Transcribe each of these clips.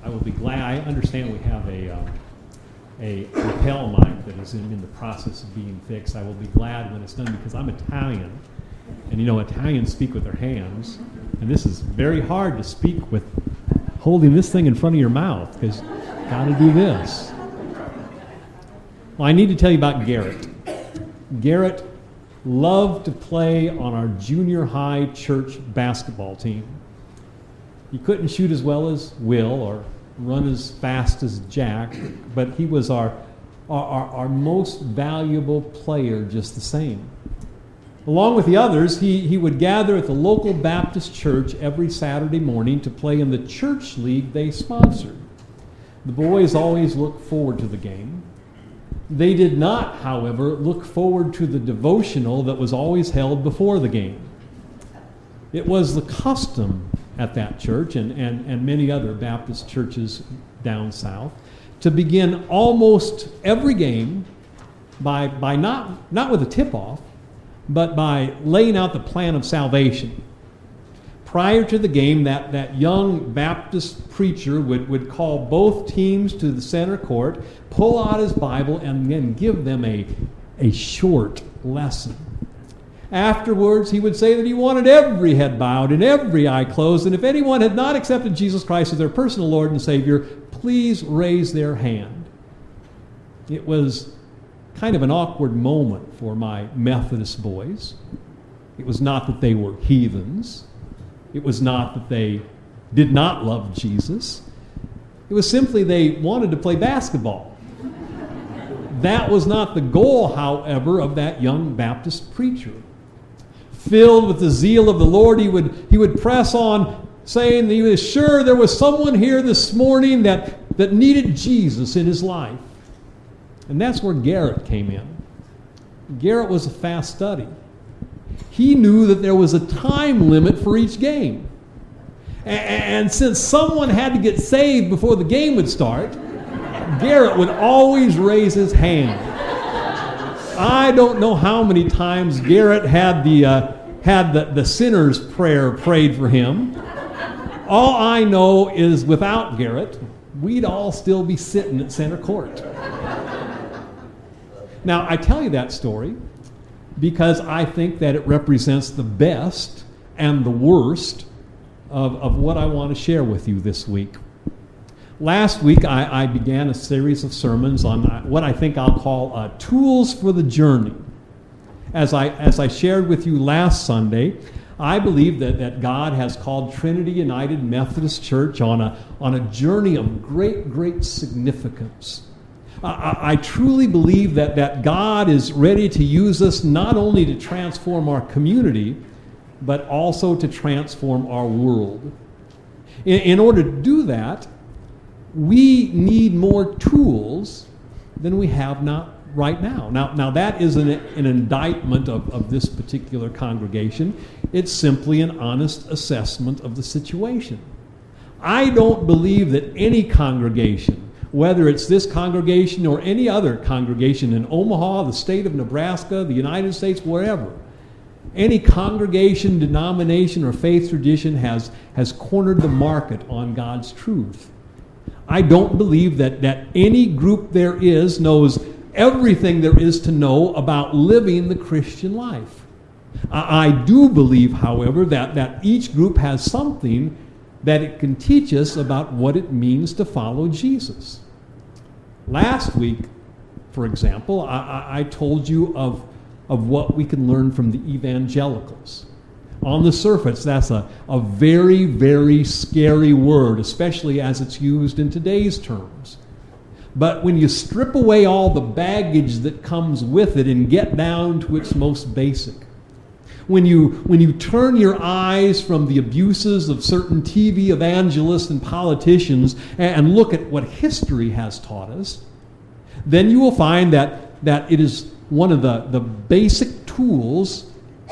I will be glad. I understand we have a lapel mic that is in the process of being fixed. I will be glad when it's done because I'm Italian, and Italians speak with their hands, and this is very hard to speak with holding this thing in front of your mouth because you got to do this. Well, I need to tell you about Garrett. Garrett loved to play on our junior high church basketball team. He couldn't shoot as well as Will or run as fast as Jack, but he was our most valuable player just the same. Along with the others, he would gather at the local Baptist church every Saturday morning to play in the church league they sponsored. The boys always looked forward to the game. They did not, however, look forward to the devotional that was always held before the game. It was the custom at that church and many other Baptist churches down south to begin almost every game by not with a tip-off, but by laying out the plan of salvation. Prior to the game, that young Baptist preacher would call both teams to the center court, pull out his Bible, and then give them a short lesson. Afterwards, he would say that he wanted every head bowed and every eye closed, and if anyone had not accepted Jesus Christ as their personal Lord and Savior, please raise their hand. It was kind of an awkward moment for my Methodist boys. It was not that they were heathens. It was not that they did not love Jesus. It was simply they wanted to play basketball. That was not the goal, however, of that young Baptist preacher. Filled with the zeal of the Lord, he would press on, saying that he was sure there was someone here this morning that needed Jesus in his life. And that's where Garrett came in. Garrett was a fast study. He knew that there was a time limit for each game. And since someone had to get saved before the game would start, Garrett would always raise his hand. I don't know how many times Garrett had the sinner's prayer prayed for him. All I know is without Garrett, we'd all still be sitting at center court. Now, I tell you that story because I think that it represents the best and the worst of what I want to share with you this week. Last week, I began a series of sermons on what I think I'll call tools for the journey. As I shared with you last Sunday, I believe that God has called Trinity United Methodist Church on a journey of great, great significance. I truly believe that God is ready to use us not only to transform our community, but also to transform our world. In order to do that, we need more tools than we have right now. Now that isn't an indictment of this particular congregation. It's simply an honest assessment of the situation. I don't believe that any congregation, whether it's this congregation or any other congregation in Omaha, the state of Nebraska, the United States, wherever, any congregation, denomination, or faith tradition has cornered the market on God's truth. I don't believe that any group there is knows everything there is to know about living the Christian life. I do believe, however, that each group has something that it can teach us about what it means to follow Jesus. Last week, for example, I told you of what we can learn from the evangelicals. On the surface, that's a very, very scary word, especially as it's used in today's terms. But when you strip away all the baggage that comes with it and get down to its most basic, when you turn your eyes from the abuses of certain TV evangelists and politicians and look at what history has taught us, then you will find that it is one of the basic tools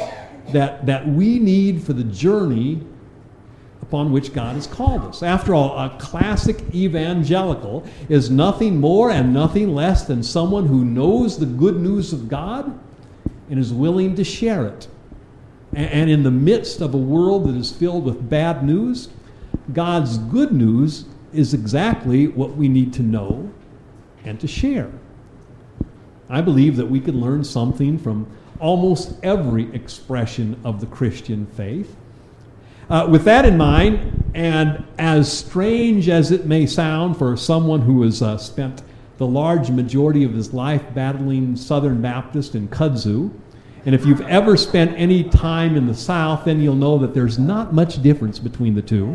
that we need for the journey upon which God has called us. After all, a classic evangelical is nothing more and nothing less than someone who knows the good news of God and is willing to share it. And in the midst of a world that is filled with bad news, God's good news is exactly what we need to know and to share. I believe that we can learn something from almost every expression of the Christian faith. With that in mind, and as strange as it may sound for someone who has spent the large majority of his life battling Southern Baptist in kudzu, and if you've ever spent any time in the South, then you'll know that there's not much difference between the two.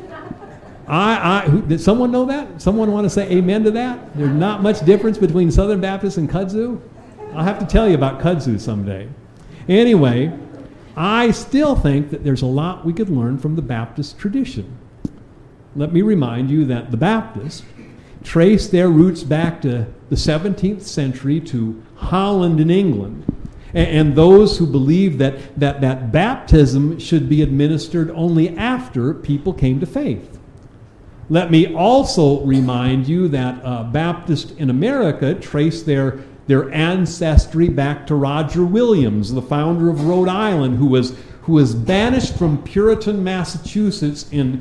Did someone know that? Someone want to say amen to that? There's not much difference between Southern Baptist and kudzu? I'll have to tell you about kudzu someday. Anyway, I still think that there's a lot we could learn from the Baptist tradition. Let me remind you that the Baptists traced their roots back to the 17th century to Holland and England. And those who believed that baptism should be administered only after people came to faith. Let me also remind you that Baptists in America trace their ancestry back to Roger Williams, the founder of Rhode Island, who was banished from Puritan Massachusetts in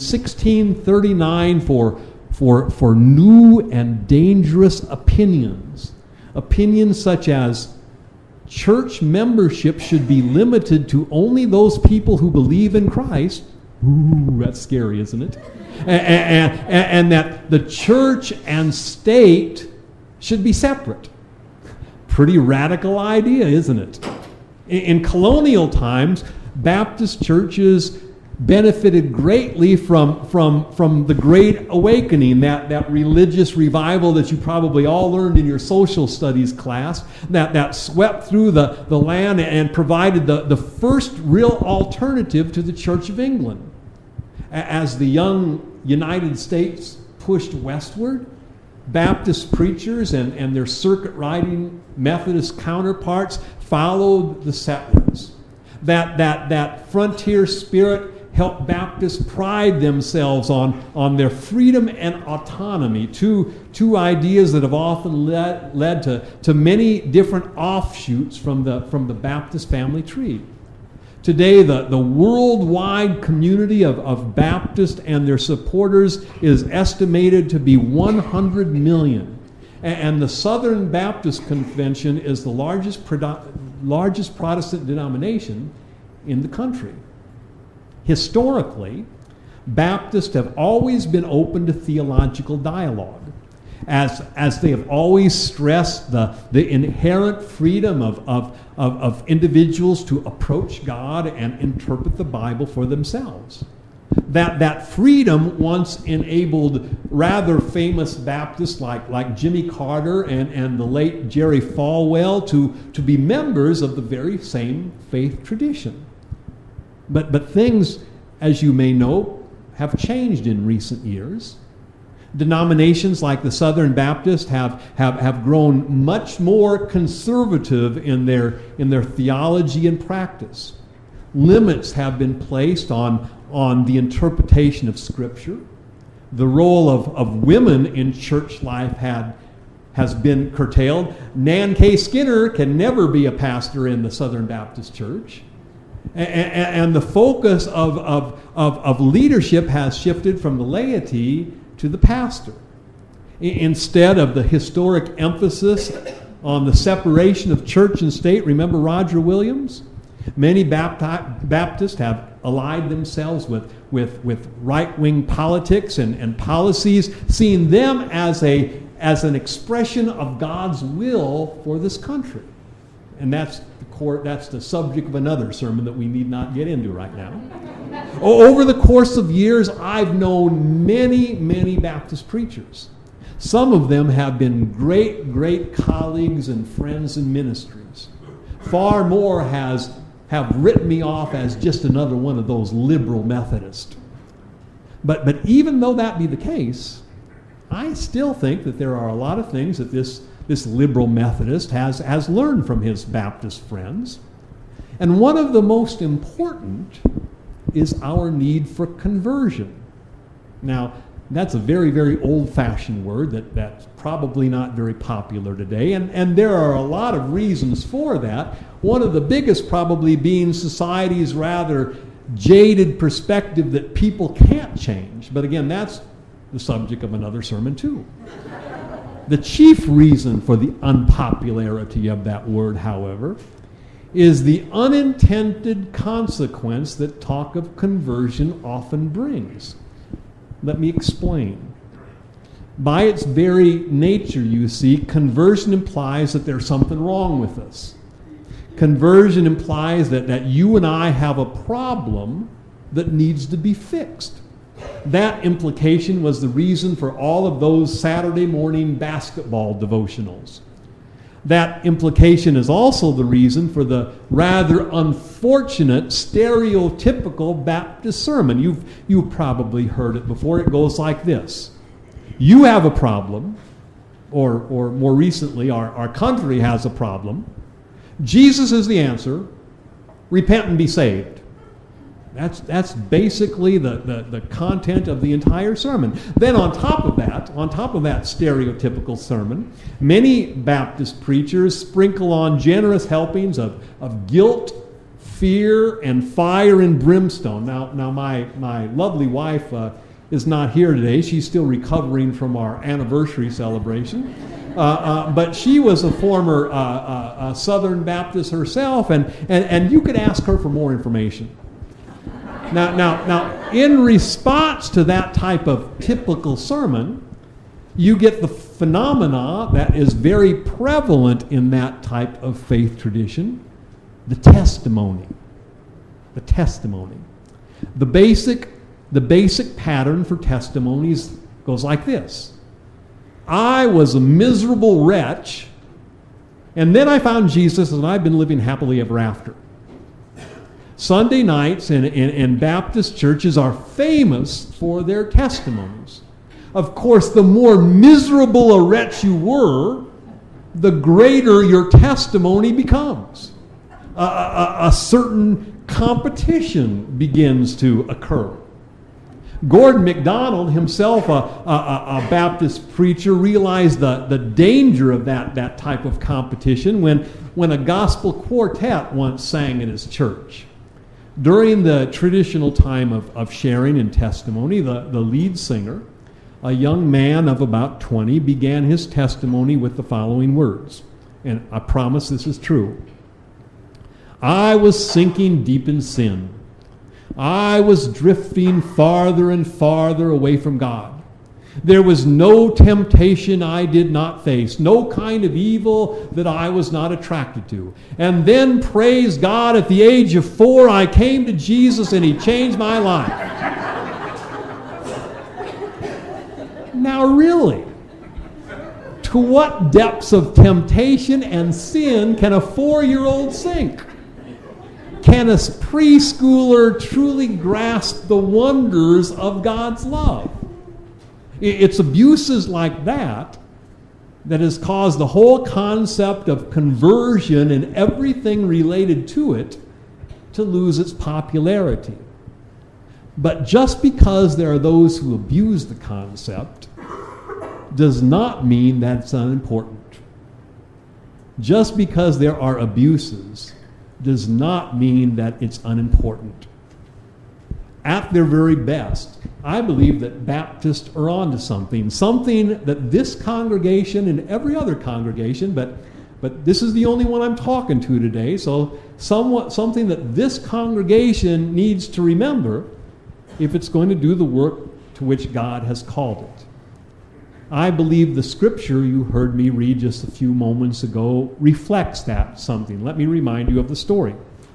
1639 for new and dangerous opinions. Opinions such as church membership should be limited to only those people who believe in Christ. Ooh, that's scary, isn't it? And that the church and state should be separate. Pretty radical idea, isn't it? In colonial times, Baptist churches benefited greatly from the Great Awakening, that religious revival that you probably all learned in your social studies class, that swept through the land and provided the first real alternative to the Church of England. As the young United States pushed westward, Baptist preachers and their circuit-riding Methodist counterparts followed the settlers. That frontier spirit helped Baptists pride themselves on their freedom and autonomy, two ideas that have often led to many different offshoots from the Baptist family tree. Today, the worldwide community of Baptists and their supporters is estimated to be 100 million. And the Southern Baptist Convention is the largest Protestant denomination in the country. Historically, Baptists have always been open to theological dialogue, as they have always stressed the inherent freedom of individuals to approach God and interpret the Bible for themselves. That freedom once enabled rather famous Baptists like Jimmy Carter and the late Jerry Falwell to be members of the very same faith tradition. But things, as you may know, have changed in recent years. Denominations like the Southern Baptist have grown much more conservative in their theology and practice. Limits have been placed on the interpretation of Scripture. The role of women in church life has been curtailed. Nan K. Skinner can never be a pastor in the Southern Baptist Church. And the focus of leadership has shifted from the laity to the pastor. Instead of the historic emphasis on the separation of church and state, remember Roger Williams? Many Baptists have allied themselves with right-wing politics and policies, seeing them as an expression of God's will for this country. And that's the subject of another sermon that we need not get into right now. Over the course of years, I've known many Baptist preachers. Some of them have been great colleagues and friends in ministries. Far more have written me off as just another one of those liberal Methodists. But even though that be the case, I still think that there are a lot of things that this liberal Methodist has learned from his Baptist friends. And one of the most important is our need for conversion. Now, that's a very old-fashioned word that's probably not very popular today, and there are a lot of reasons for that. One of the biggest probably being society's rather jaded perspective that people can't change. But again, that's the subject of another sermon too. The chief reason for the unpopularity of that word, however, is the unintended consequence that talk of conversion often brings. Let me explain. By its very nature, you see, conversion implies that there's something wrong with us. Conversion implies that you and I have a problem that needs to be fixed. That implication was the reason for all of those Saturday morning basketball devotionals. That implication is also the reason for the rather unfortunate stereotypical Baptist sermon. You've probably heard it before. It goes like this. You have a problem, or more recently, our country has a problem. Jesus is the answer. Repent and be saved. That's basically the content of the entire sermon. Then on top of that stereotypical sermon, many Baptist preachers sprinkle on generous helpings of guilt, fear, and fire and brimstone. Now my lovely wife is not here today. She's still recovering from our anniversary celebration. But she was a former Southern Baptist herself, and you could ask her for more information. Now, in response to that type of typical sermon, you get the phenomena that is very prevalent in that type of faith tradition, the testimony. The testimony. The basic pattern for testimonies goes like this. I was a miserable wretch, and then I found Jesus, and I've been living happily ever after. Sunday nights in Baptist churches are famous for their testimonies. Of course, the more miserable a wretch you were, the greater your testimony becomes. A certain competition begins to occur. Gordon MacDonald, himself a Baptist preacher, realized the danger of that type of competition when a gospel quartet once sang in his church. During the traditional time of sharing and testimony, the lead singer, a young man of about 20, began his testimony with the following words, and I promise this is true. I was sinking deep in sin. I was drifting farther and farther away from God. There was no temptation I did not face, no kind of evil that I was not attracted to. And then, praise God, at the age of 4, I came to Jesus and He changed my life. Now really, to what depths of temptation and sin can a 4-year-old sink? Can a preschooler truly grasp the wonders of God's love? It's abuses like that has caused the whole concept of conversion and everything related to it to lose its popularity. But just because there are those who abuse the concept does not mean that it's unimportant. Just because there are abuses does not mean that it's unimportant. At their very best, I believe that Baptists are onto something that this congregation and every other congregation, but this is the only one I'm talking to today, so something that this congregation needs to remember if it's going to do the work to which God has called it. I believe the scripture you heard me read just a few moments ago reflects that something. Let me remind you of the story.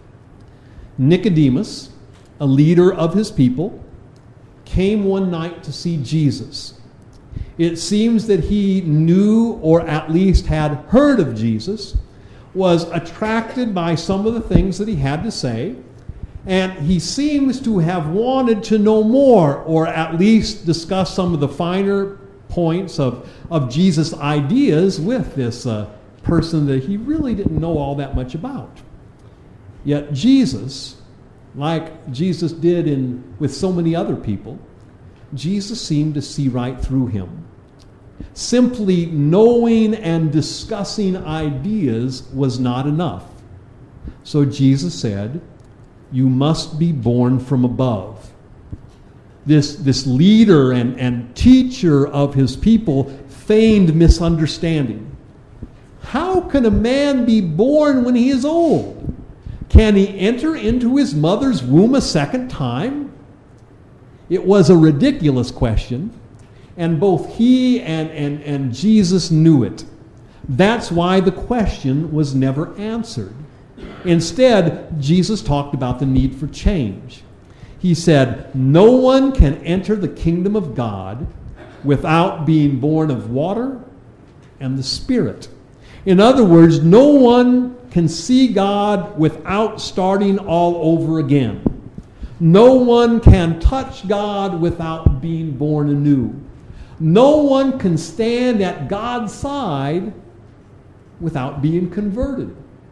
Nicodemus, a leader of his people, came one night to see Jesus. It seems that he knew, or at least had heard of Jesus, was attracted by some of the things that he had to say, and he seems to have wanted to know more, or at least discuss some of the finer points of Jesus' ideas with this person that he really didn't know all that much about. Yet Jesus, like Jesus did with so many other people, Jesus seemed to see right through him. Simply knowing and discussing ideas was not enough. So Jesus said, "You must be born from above." this leader and teacher of his people, feigned misunderstanding. How can a man be born when he is old? Can he enter into his mother's womb a second time? It was a ridiculous question, and both he and Jesus knew it. That's why the question was never answered. Instead, Jesus talked about the need for change. He said, "No one can enter the kingdom of God without being born of water and the Spirit." In other words, no one can see God without starting all over again. No one can touch God without being born anew. No one can stand at God's side without being converted.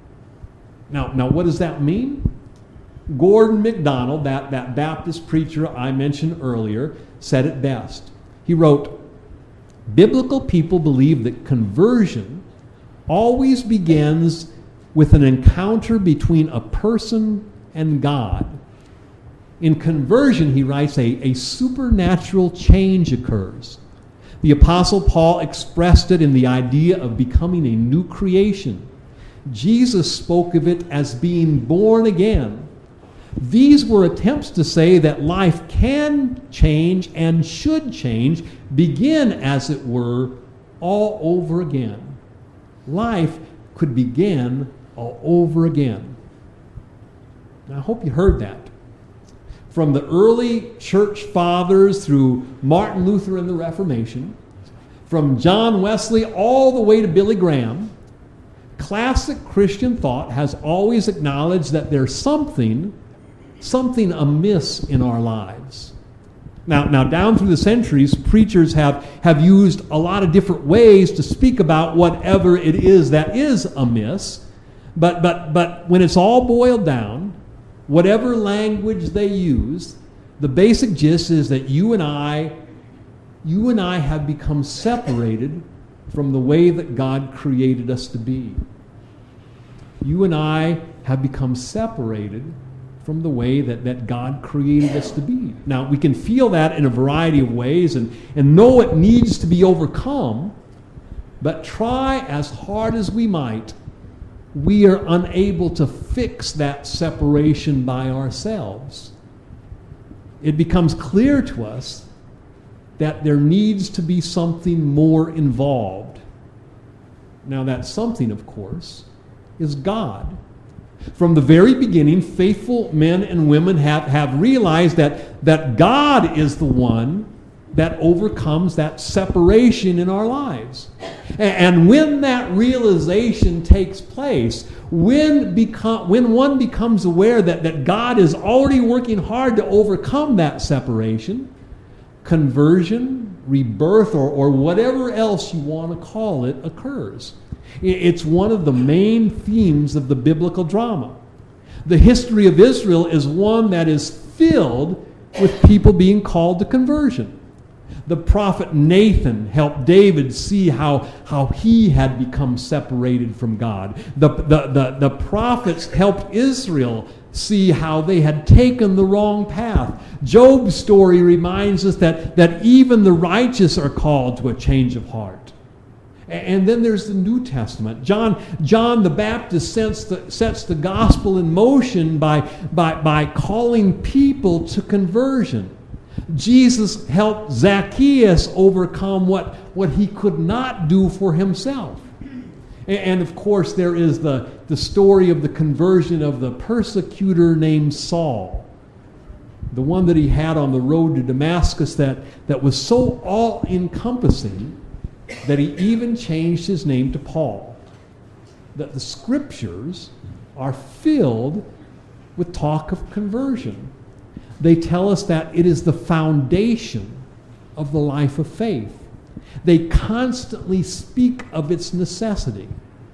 Now what does that mean? Gordon MacDonald, that Baptist preacher I mentioned earlier, said it best. He wrote, "Biblical people believe that conversion always begins with an encounter between a person and God. In conversion," he writes, a supernatural change occurs. The Apostle Paul expressed it in the idea of becoming a new creation. Jesus spoke of it as being born again. These were attempts to say that life can change and should change, begin, as it were, all over again. Life could begin all over again. Now, I hope you heard that. From the early church fathers through Martin Luther and the Reformation, from John Wesley all the way to Billy Graham, classic Christian thought has always acknowledged that there's something amiss in our lives. Now, down through the centuries, preachers have used a lot of different ways to speak about whatever it is that is amiss. But when it's all boiled down, whatever language they use, the basic gist is that you and I have become separated from the way that God created us to be. You and I have become separated from the way that God created us to be. Now, we can feel that in a variety of ways and know it needs to be overcome, but try as hard as we might, we are unable to fix that separation by ourselves. It becomes clear to us that there needs to be something more involved. Now, that something, of course, is God. From the very beginning, faithful men and women have realized that God is the one that overcomes that separation in our lives. And when that realization takes place, when one becomes aware that God is already working hard to overcome that separation, conversion, rebirth, or whatever else you want to call it, occurs. It's one of the main themes of the biblical drama. The history of Israel is one that is filled with people being called to conversion. The prophet Nathan helped David see how he had become separated from God. The prophets helped Israel see how they had taken the wrong path. Job's story reminds us that even the righteous are called to a change of heart. And then there's the New Testament. John the Baptist sets the gospel in motion by calling people to conversion. Jesus helped Zacchaeus overcome what he could not do for himself. And of course, there is the story of the conversion of the persecutor named Saul, the one that he had on the road to Damascus that was so all-encompassing that he even changed his name to Paul. That the scriptures are filled with talk of conversion. They tell us that it is the foundation of the life of faith. They constantly speak of its necessity.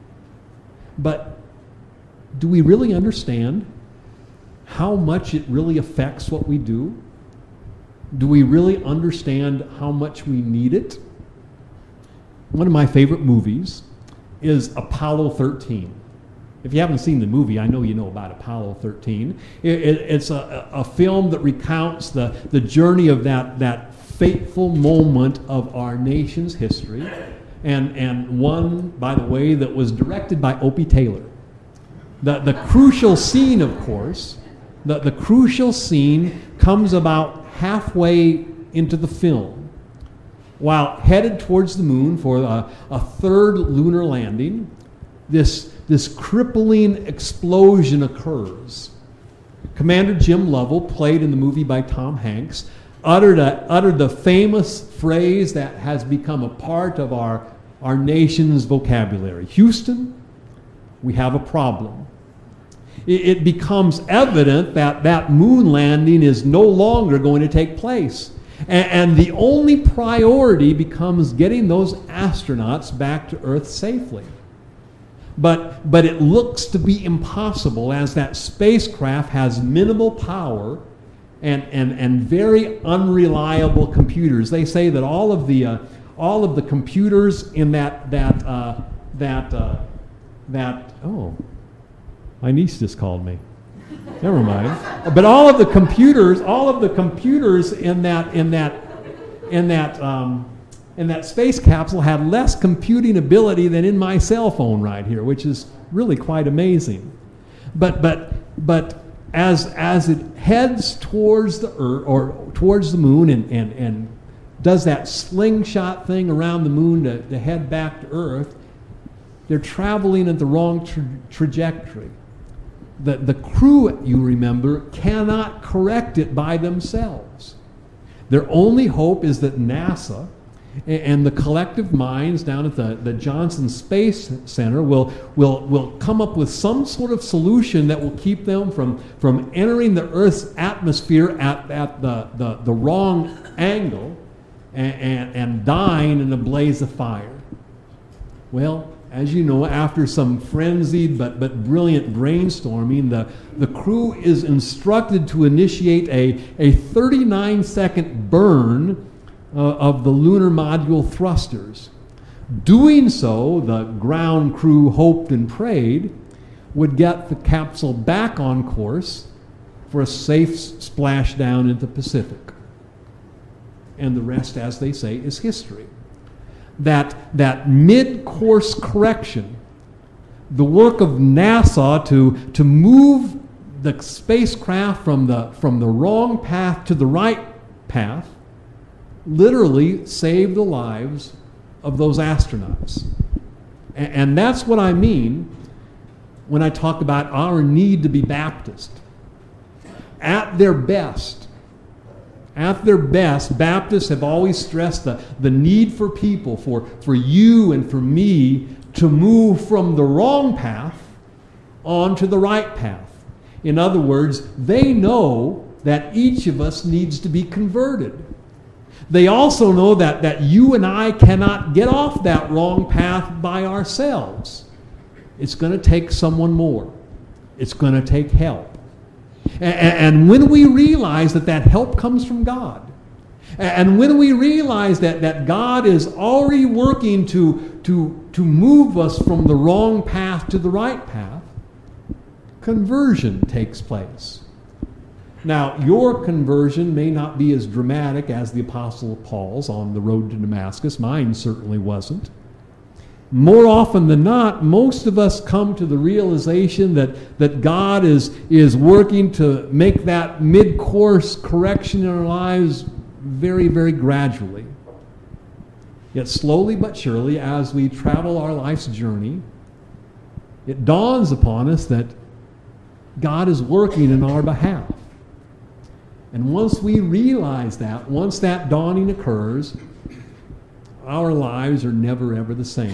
But do we really understand how much it really affects what we do? Do we really understand how much we need it? One of my favorite movies is Apollo 13. If you haven't seen the movie, I know you know about Apollo 13. It's a film that recounts the journey of that fateful moment of our nation's history, and one, by the way, that was directed by Opie Taylor. The crucial scene, of course, the crucial scene comes about halfway into the film. While headed towards the moon for a third lunar landing, this crippling explosion occurs. Commander Jim Lovell, played in the movie by Tom Hanks, uttered the famous phrase that has become a part of our nation's vocabulary. Houston, we have a problem. It becomes evident that moon landing is no longer going to take place. And the only priority becomes getting those astronauts back to Earth safely. But it looks to be impossible, as that spacecraft has minimal power and very unreliable computers. They say that all of the computers in oh, my niece just called me. Never mind. But all of the computers in that space capsule had less computing ability than in my cell phone right here, which is really quite amazing. But as it heads towards the Earth or towards the moon and does that slingshot thing around the moon to head back to Earth, they're traveling at the wrong trajectory. The crew, you remember, cannot correct it by themselves. Their only hope is that NASA and the collective minds down at the Johnson Space Center will come up with some sort of solution that will keep them from entering the Earth's atmosphere at the wrong angle and dying in a blaze of fire. Well, as you know, after some frenzied but brilliant brainstorming, the crew is instructed to initiate a 39-second burn of the lunar module thrusters. Doing so, the ground crew hoped and prayed, would get the capsule back on course for a safe splashdown into the Pacific. And the rest, as they say, is history. That mid-course correction, the work of NASA to move the spacecraft from the wrong path to the right path, literally saved the lives of those astronauts. And that's what I mean when I talk about our need to be Baptist. At their best, Baptists have always stressed the need for people, for you and for me, to move from the wrong path onto the right path. In other words, they know that each of us needs to be converted. They also know that you and I cannot get off that wrong path by ourselves. It's going to take someone more. It's going to take help. And when we realize that help comes from God, and when we realize that God is already working to move us from the wrong path to the right path, conversion takes place. Now, your conversion may not be as dramatic as the Apostle Paul's on the road to Damascus. Mine certainly wasn't. More often than not, most of us come to the realization that God is working to make that mid-course correction in our lives very, very gradually. Yet slowly but surely, as we travel our life's journey, it dawns upon us that God is working in our behalf. And once we realize that, once that dawning occurs, our lives are never, ever the same.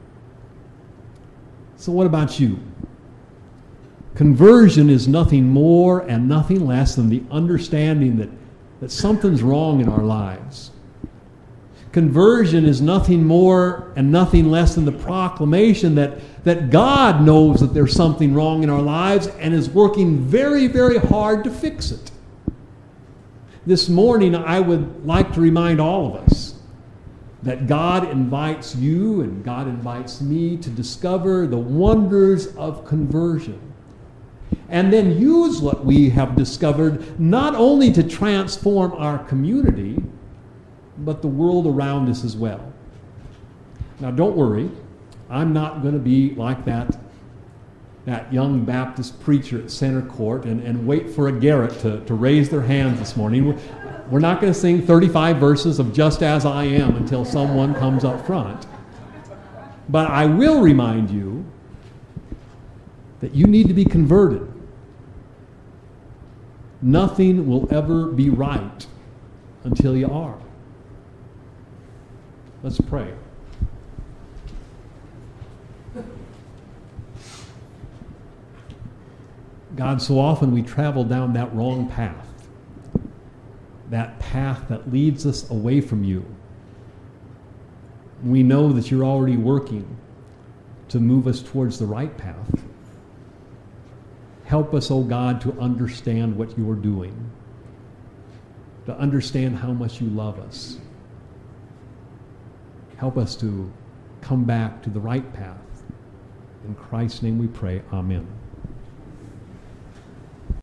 So what about you? Conversion is nothing more and nothing less than the understanding that something's wrong in our lives. Conversion is nothing more and nothing less than the proclamation that God knows that there's something wrong in our lives and is working very, very hard to fix it. This morning, I would like to remind all of us that God invites you and God invites me to discover the wonders of conversion. And then use what we have discovered not only to transform our community, but the world around us as well. Now don't worry, I'm not going to be like that young Baptist preacher at Center Court and wait for a Garrett to raise their hands this morning. We're not going to sing 35 verses of Just As I Am until someone comes up front. But I will remind you that you need to be converted. Nothing will ever be right until you are. Let's pray. God, so often we travel down that wrong path, that path that leads us away from you. We know that you're already working to move us towards the right path. Help us, oh God, to understand what you are doing, to understand how much you love us. Help us to come back to the right path. In Christ's name we pray, amen.